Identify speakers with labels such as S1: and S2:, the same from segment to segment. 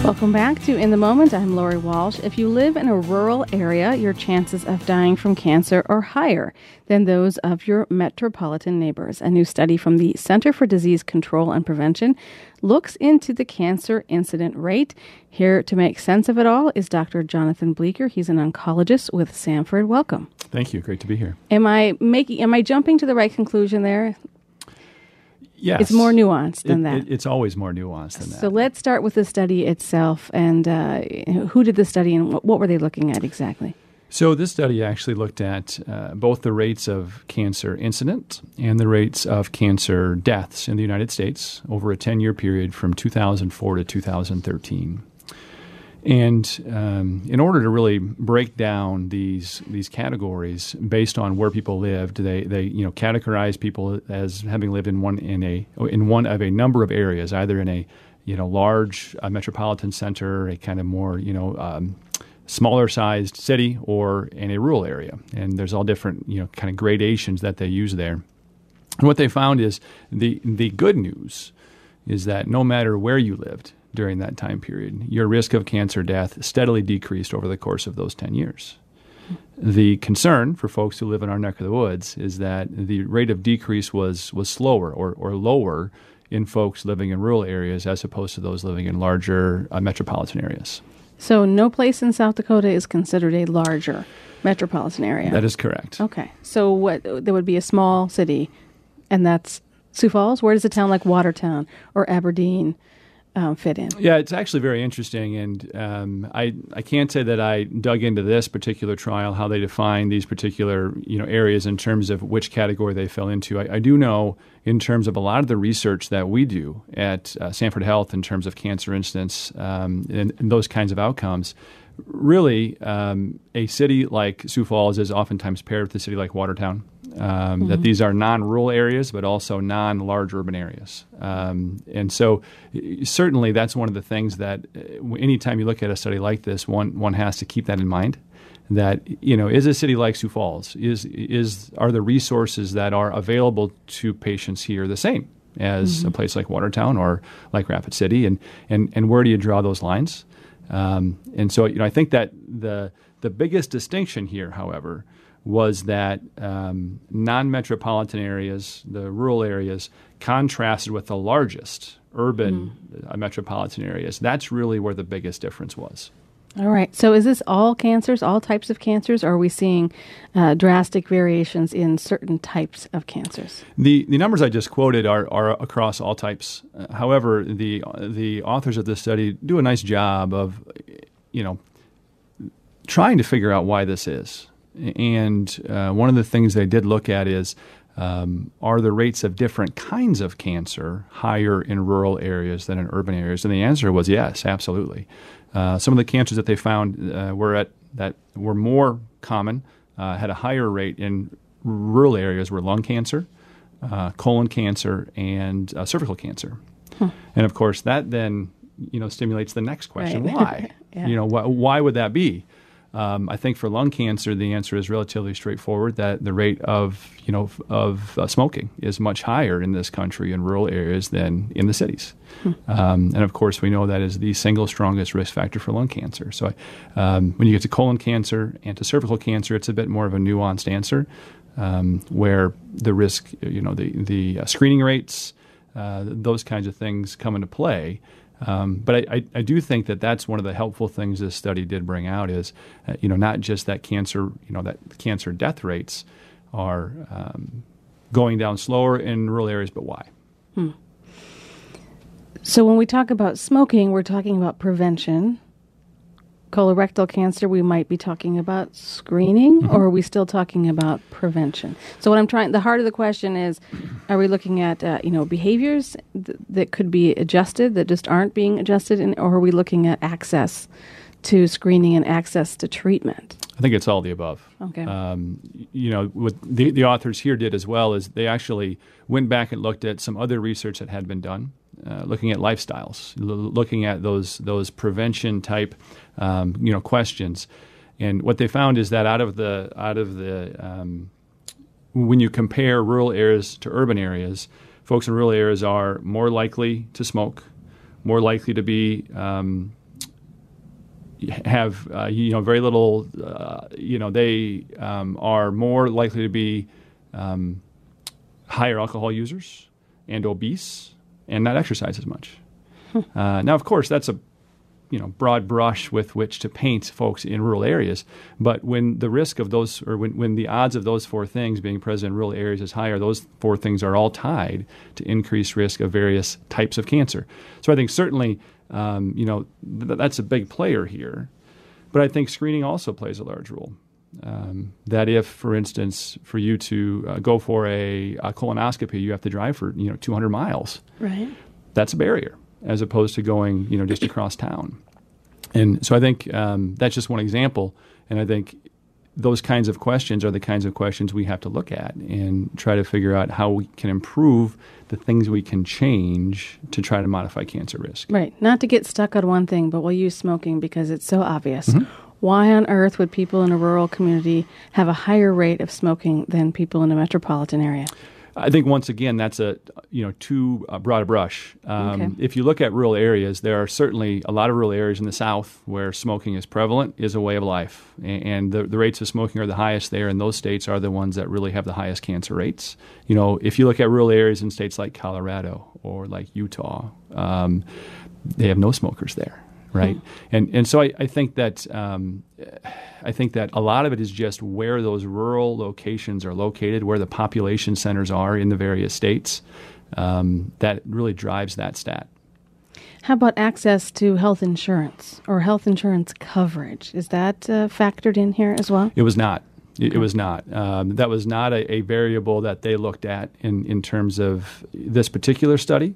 S1: Welcome back to In the Moment. I'm Lori Walsh. If you live in a rural area, your chances of dying from cancer are higher than those of your metropolitan neighbors. A new study from the Center for Disease Control and Prevention looks into the cancer incident rate. Here to make sense of it all is Dr. Jonathan Bleeker. He's an oncologist with Sanford. Welcome.
S2: Thank you. Great to be here.
S1: Am I jumping to the right conclusion there?
S2: Yes.
S1: It's more nuanced than that.
S2: It's always more nuanced than that.
S1: So let's start with the study itself. And who did the study and what were they looking at exactly?
S2: So this study actually looked at both the rates of cancer incident and the rates of cancer deaths in the United States over a 10-year period from 2004 to 2013. And in order to really break down these categories based on where people lived, they categorize people as having lived in one of a number of areas, either in a large metropolitan center, a kind of more smaller sized city, or in a rural area. And there's all different kind of gradations that they use there. And what they found is the good news is that no matter where you lived during that time period, your risk of cancer death steadily decreased over the course of those 10 years. The concern for folks who live in our neck of the woods is that the rate of decrease was slower or lower in folks living in rural areas as opposed to those living in larger metropolitan areas.
S1: So no place in South Dakota is considered a larger metropolitan area?
S2: That is correct.
S1: Okay. So there would be a small city, and that's Sioux Falls? Where does a town like Watertown or Aberdeen fit in?
S2: Yeah, it's actually very interesting, and I can't say that I dug into this particular trial, how they define these particular areas in terms of which category they fell into. I do know in terms of a lot of the research that we do at Sanford Health in terms of cancer incidence and those kinds of outcomes, really a city like Sioux Falls is oftentimes paired with a city like Watertown. That these are non-rural areas, but also non-large urban areas. And so certainly that's one of the things that anytime you look at a study like this, one has to keep that in mind, that, is a city like Sioux Falls, are the resources that are available to patients here the same as a place like Watertown or like Rapid City, and where do you draw those lines? And so, I think that the biggest distinction here, however, was that non-metropolitan areas, the rural areas, contrasted with the largest urban metropolitan areas. That's really where the biggest difference was.
S1: All right. So is this all cancers, all types of cancers, or are we seeing drastic variations in certain types of cancers?
S2: The numbers I just quoted are across all types. However, the authors of this study do a nice job of, trying to figure out why this is. And one of the things they did look at is, are the rates of different kinds of cancer higher in rural areas than in urban areas? And the answer was yes, absolutely. Some of the cancers that they found that were more common, had a higher rate in rural areas, were lung cancer, colon cancer, and cervical cancer. And of course, that then stimulates the next question:
S1: right.
S2: Why?
S1: Yeah.
S2: Why would that be? I think for lung cancer, the answer is relatively straightforward, that the rate of smoking is much higher in this country in rural areas than in the cities. And of course, we know that is the single strongest risk factor for lung cancer. So when you get to colon cancer and to cervical cancer, it's a bit more of a nuanced answer, where the risk, the screening rates, those kinds of things come into play. But I do think that that's one of the helpful things this study did bring out is, not just that cancer, that cancer death rates are going down slower in rural areas, but why?
S1: So when we talk about smoking, we're talking about prevention. Colorectal cancer, we might be talking about screening, or are we still talking about prevention? So the heart of the question is, are we looking at, behaviors that could be adjusted that just aren't being adjusted, or are we looking at access to screening and access to treatment?
S2: I think it's all the above.
S1: Okay.
S2: What the authors here did as well is they actually went back and looked at some other research that had been done, looking at lifestyles, looking at those prevention type, questions, and what they found is that out of the when you compare rural areas to urban areas, folks in rural areas are more likely to smoke, more likely to be have very little. They are more likely to be higher alcohol users and obese and not exercise as much. Now, of course, that's a broad brush with which to paint folks in rural areas. But when the risk of those, or when the odds of those four things being present in rural areas is higher, those four things are all tied to increased risk of various types of cancer. So I think certainly, that's a big player here. But I think screening also plays a large role. That if, for instance, for you to go for a colonoscopy, you have to drive for 200 miles.
S1: Right.
S2: That's a barrier, as opposed to going just across town. And so I think that's just one example. And I think those kinds of questions are the kinds of questions we have to look at and try to figure out how we can improve the things we can change to try to modify cancer risk.
S1: Right. Not to get stuck on one thing, but we'll use smoking because it's so obvious.
S2: Mm-hmm.
S1: Why on earth would people in a rural community have a higher rate of smoking than people in a metropolitan area?
S2: I think once again that's too broad a brush.
S1: Okay.
S2: If you look at rural areas, there are certainly a lot of rural areas in the South where smoking is prevalent, is a way of life, and the rates of smoking are the highest there, and those states are the ones that really have the highest cancer rates. If you look at rural areas in states like Colorado or like Utah, they have no smokers there. Right, and so I think that a lot of it is just where those rural locations are located, where the population centers are in the various states, that really drives that stat.
S1: How about access to health insurance or health insurance coverage? Is that factored in here as well?
S2: It was not. It was not. That was not a variable that they looked at in terms of this particular study.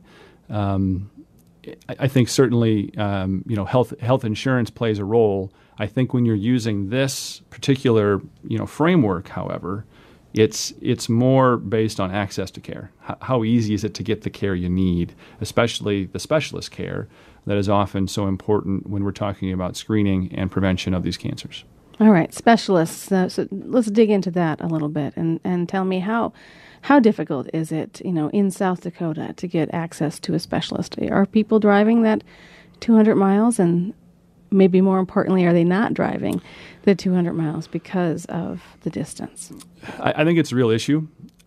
S2: I think certainly, health insurance plays a role. I think when you're using this particular, framework, however, it's more based on access to care. How easy is it to get the care you need, especially the specialist care that is often so important when we're talking about screening and prevention of these cancers.
S1: All right, specialists. So let's dig into that a little bit and tell me how difficult is it, in South Dakota to get access to a specialist? Are people driving that 200 miles? And maybe more importantly, are they not driving the 200 miles because of the distance?
S2: I think it's a real issue.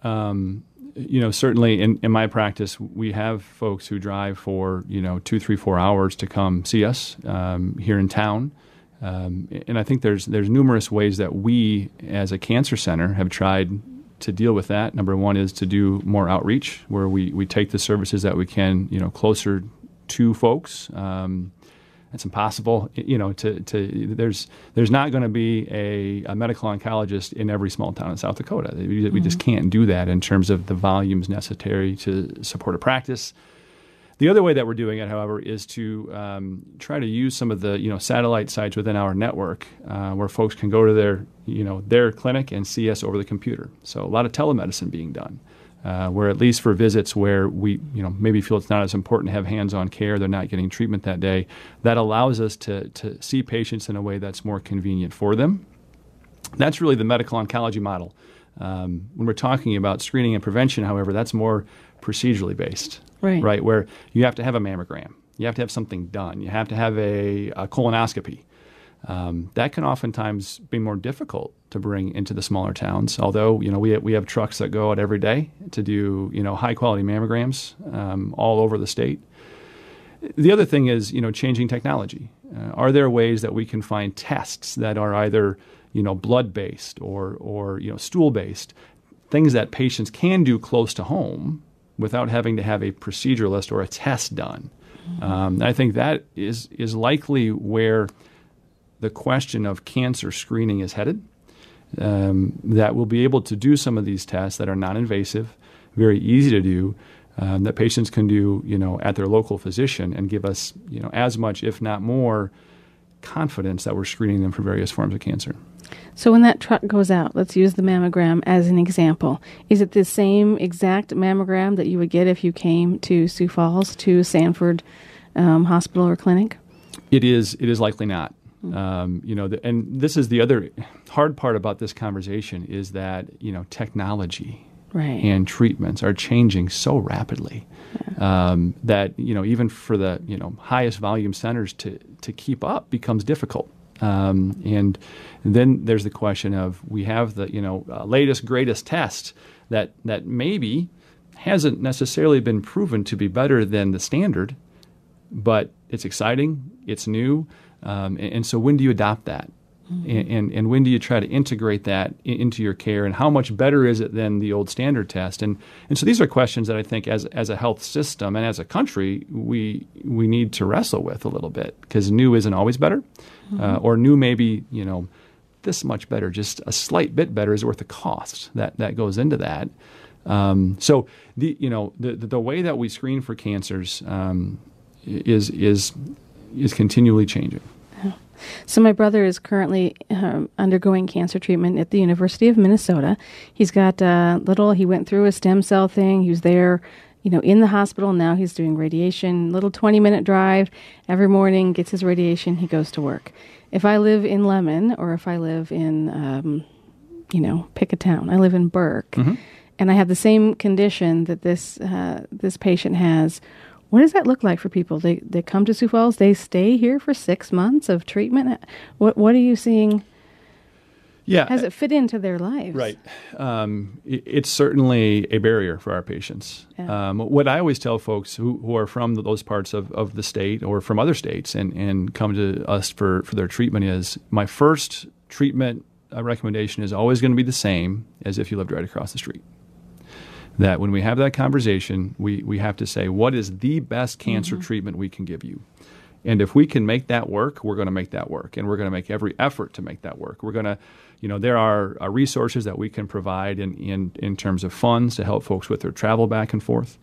S2: Certainly in my practice, we have folks who drive for, 2, 3, 4 hours to come see us here in town. And I think there's numerous ways that we, as a cancer center, have tried to deal with that. Number one is to do more outreach, where we take the services that we can, closer to folks. It's impossible, there's not going to be a medical oncologist in every small town in South Dakota. We just can't do that in terms of the volumes necessary to support a practice. The other way that we're doing it, however, is to try to use some of the satellite sites within our network where folks can go to their clinic and see us over the computer. So a lot of telemedicine being done, where at least for visits where we maybe feel it's not as important to have hands-on care, they're not getting treatment that day, that allows us to see patients in a way that's more convenient for them. That's really the medical oncology model. When we're talking about screening and prevention, however, that's more procedurally based. Right, where you have to have a mammogram. You have to have something done. You have to have a colonoscopy. That can oftentimes be more difficult to bring into the smaller towns, although we have trucks that go out every day to do high-quality mammograms all over the state. The other thing is changing technology. Are there ways that we can find tests that are either blood-based or stool-based, things that patients can do close to home without having to have a proceduralist or a test done? I think that is likely where the question of cancer screening is headed, that we'll be able to do some of these tests that are non-invasive, very easy to do, that patients can do at their local physician and give us as much, if not more, confidence that we're screening them for various forms of cancer.
S1: So when that truck goes out, let's use the mammogram as an example. Is it the same exact mammogram that you would get if you came to Sioux Falls, to Sanford Hospital or Clinic?
S2: It is likely not. And this is the other hard part about this conversation is that technology
S1: Right.
S2: and treatments are changing so rapidly that even for the highest volume centers to keep up becomes difficult. And then there's the question of we have the latest greatest test that maybe hasn't necessarily been proven to be better than the standard, but it's exciting, it's new, and so when do you adopt that? And when do you try to integrate that into your care, and how much better is it than the old standard test? And so these are questions that I think as a health system and as a country we need to wrestle with a little bit, because new isn't always better, or new maybe this much better, just a slight bit better is worth the cost that goes into that. So the way that we screen for cancers is continually changing.
S1: So my brother is currently undergoing cancer treatment at the University of Minnesota. He's got he went through a stem cell thing. He was there, in the hospital. Now he's doing radiation, little 20-minute drive every morning, gets his radiation, he goes to work. If I live in Lemon, or if I live in, pick a town, I live in Burke, and I have the same condition that this patient has, what does that look like for people? They come to Sioux Falls, they stay here for 6 months of treatment. What are you seeing?
S2: Yeah,
S1: how does it fit into their lives?
S2: Right. It's certainly a barrier for our patients. Yeah. What I always tell folks who are from those parts of the state or from other states and come to us for their treatment is, my first treatment recommendation is always going to be the same as if you lived right across the street. That when we have that conversation, we have to say, what is the best cancer treatment we can give you? And if we can make that work, we're going to make that work. And we're going to make every effort to make that work. We're going to, there are resources that we can provide in terms of funds to help folks with their travel back and forth.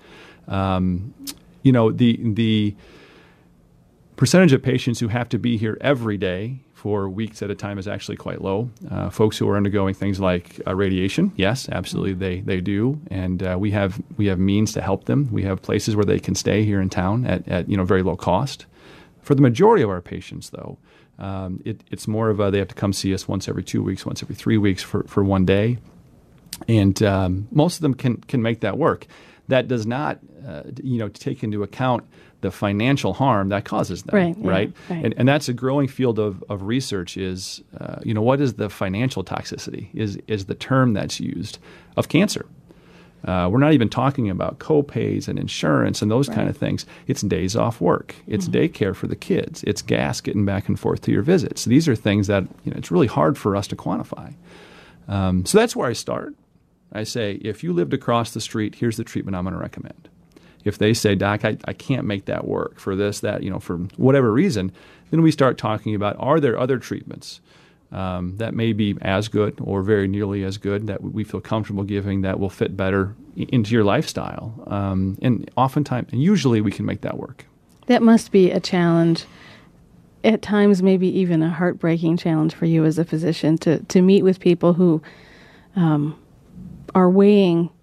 S2: The percentage of patients who have to be here every day for weeks at a time is actually quite low. Folks who are undergoing things like radiation, yes, absolutely, they do, and we have means to help them. We have places where they can stay here in town at very low cost. For the majority of our patients, though, it's more of they have to come see us once every 2 weeks, once every 3 weeks for one day, and most of them can make that work. That does not take into account the financial harm that causes them, right? And that's a growing field of research is, what is the financial toxicity is the term that's used of cancer. We're not even talking about co-pays and insurance and those kind of things. It's days off work. It's daycare for the kids. It's gas getting back and forth to your visits. These are things that it's really hard for us to quantify. So that's where I start. I say, if you lived across the street, here's the treatment I'm going to recommend. If they say, Doc, I can't make that work for this, that, for whatever reason, then we start talking about, are there other treatments that may be as good or very nearly as good that we feel comfortable giving that will fit better into your lifestyle? And oftentimes, and usually we can make that work.
S1: That must be a challenge, at times maybe even a heartbreaking challenge for you as a physician to meet with people who are weighing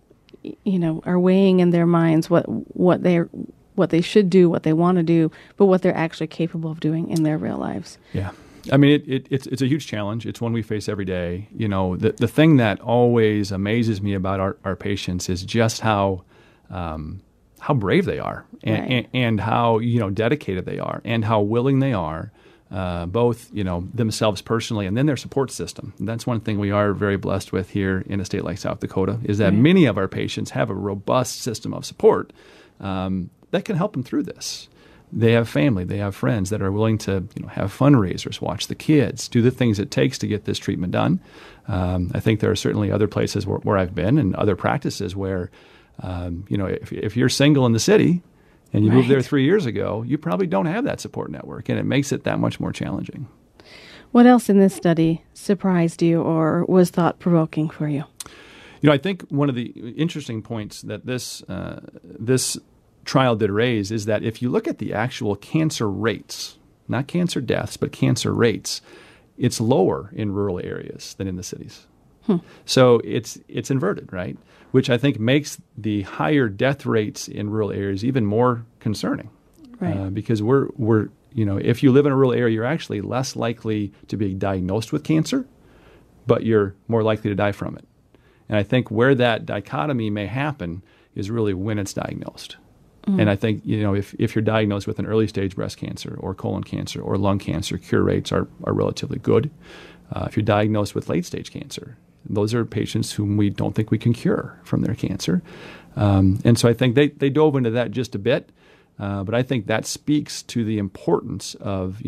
S1: in their minds what they should do, what they want to do, but what they're actually capable of doing in their real lives.
S2: Yeah. I mean, it's a huge challenge. It's one we face every day. The thing that always amazes me about our patients is just how brave they are and how, dedicated they are and how willing they are, both, themselves personally and then their support system. And that's one thing we are very blessed with here in a state like South Dakota is that many of our patients have a robust system of support that can help them through this. They have family, they have friends that are willing to have fundraisers, watch the kids, do the things it takes to get this treatment done. I think there are certainly other places where I've been and other practices where, if you're single in the city and you moved there 3 years ago, you probably don't have that support network, and it makes it that much more challenging.
S1: What else in this study surprised you or was thought-provoking for you?
S2: I think one of the interesting points that this trial did raise is that if you look at the actual cancer rates, not cancer deaths, but cancer rates, it's lower in rural areas than in the cities. So it's inverted, right? Which I think makes the higher death rates in rural areas even more concerning. Right. Because we're if you live in a rural area, you're actually less likely to be diagnosed with cancer, but you're more likely to die from it. And I think where that dichotomy may happen is really when it's diagnosed. And I think, if you're diagnosed with an early stage breast cancer or colon cancer or lung cancer, cure rates are relatively good. If you're diagnosed with late stage cancer, those are patients whom we don't think we can cure from their cancer. And so I think they dove into that just a bit. But I think that speaks to the importance of,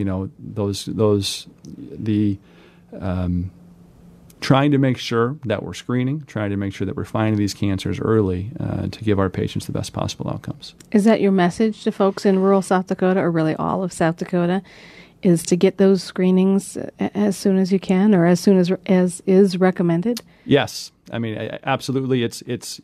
S2: trying to make sure that we're screening, trying to make sure that we're finding these cancers early to give our patients the best possible outcomes.
S1: Is that your message to folks in rural South Dakota, or really all of South Dakota, is to get those screenings as soon as you can, or as soon as is recommended?
S2: Yes. I mean, absolutely. It's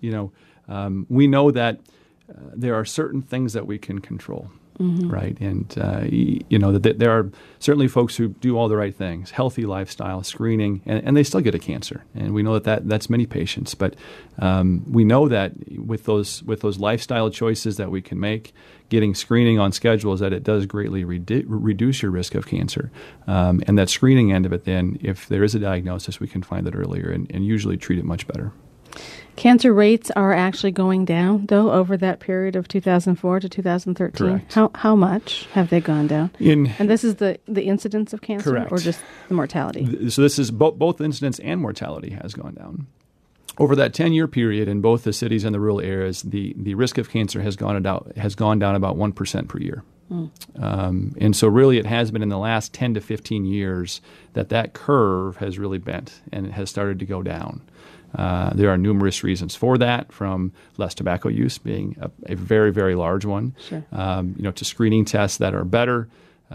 S2: we know that there are certain things that we can control. Right. And, that there are certainly folks who do all the right things, healthy lifestyle, screening, and they still get a cancer. And we know that's many patients. But we know that with those lifestyle choices that we can make, getting screening on schedule is that it does greatly reduce your risk of cancer. And that screening end of it, then, if there is a diagnosis, we can find it earlier and usually treat it much better.
S1: Cancer rates are actually going down, though, over that period of 2004 to 2013.
S2: Correct.
S1: How much have they gone down? And this is the incidence of cancer,
S2: correct.
S1: Or just the mortality?
S2: So this is both incidence and mortality has gone down. Over that 10-year period in both the cities and the rural areas, the risk of cancer has gone down about 1% per year. And so really it has been in the last 10 to 15 years that curve has really bent and it has started to go down. There are numerous reasons for that, from less tobacco use being a very, very large one,
S1: Sure.
S2: To screening tests that are better.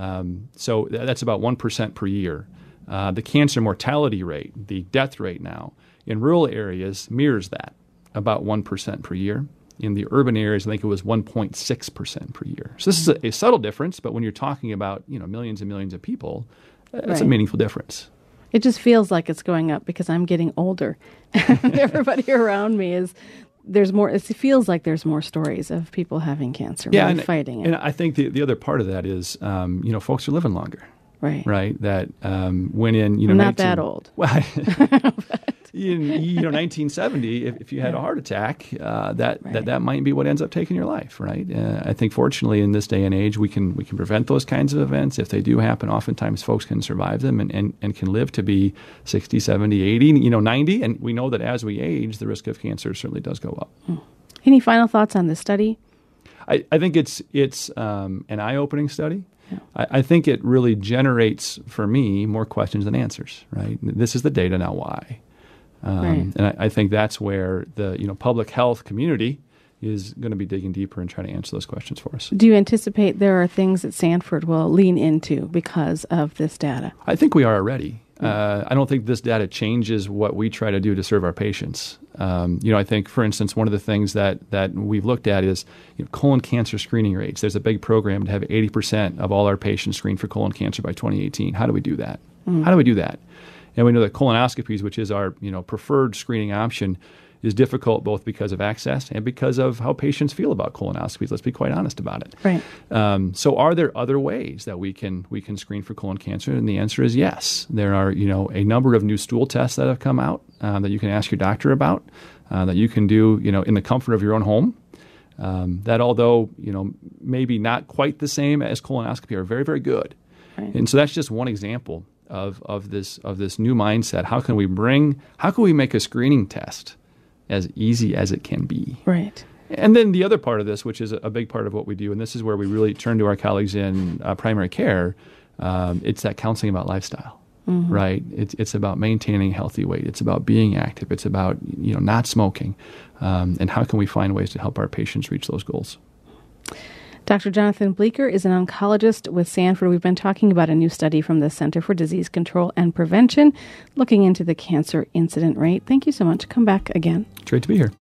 S2: So that's about 1% per year. The cancer mortality rate, the death rate now, in rural areas mirrors that, about 1% per year. In the urban areas, I think it was 1.6% per year. So this is a subtle difference, but when you're talking about millions and millions of people, that's
S1: Right.
S2: a meaningful difference.
S1: It just feels like it's going up because I'm getting older. Everybody around me there's more. It feels like there's more stories of people having cancer, really fighting it.
S2: And I think the other part of that is, folks are living longer.
S1: Right.
S2: Right. That when in,
S1: I'm not that old.
S2: Well, in 1970, if you had a heart attack, that might be what ends up taking your life. Right. I think fortunately in this day and age, we can prevent those kinds of events. If they do happen, oftentimes folks can survive them and can live to be 60, 70, 80, 90. And we know that as we age, the risk of cancer certainly does go up.
S1: Any final thoughts on this study?
S2: I think it's an eye-opening study.
S1: Yeah.
S2: I think it really generates, for me, more questions than answers, right? This is the data, now why?
S1: Right.
S2: And I think that's where the public health community is going to be digging deeper and trying to answer those questions for us.
S1: Do you anticipate there are things that Sanford will lean into because of this data?
S2: I think we are already. I don't think this data changes what we try to do to serve our patients. I think, for instance, one of the things that we've looked at is colon cancer screening rates. There's a big program to have 80% of all our patients screened for colon cancer by 2018. How do we do that? How do we do that? And we know that colonoscopies, which is our preferred screening option, is difficult both because of access and because of how patients feel about colonoscopies. Let's be quite honest about it.
S1: Right.
S2: So are there other ways that we can screen for colon cancer? And the answer is yes. There are a number of new stool tests that have come out that you can ask your doctor about, that you can do in the comfort of your own home. That although maybe not quite the same as colonoscopy, are very, very good.
S1: Right.
S2: And so that's just one example of this new mindset. How can we make a screening test as easy as it can be?
S1: Right.
S2: And then the other part of this, which is a big part of what we do, and this is where we really turn to our colleagues in primary care, it's that counseling about lifestyle, right? It's about maintaining healthy weight. It's about being active. It's about not smoking. And how can we find ways to help our patients reach those goals?
S1: Dr. Jonathan Bleeker is an oncologist with Sanford. We've been talking about a new study from the Center for Disease Control and Prevention looking into the cancer incident rate. Thank you so much. Come back again.
S2: It's great to be here.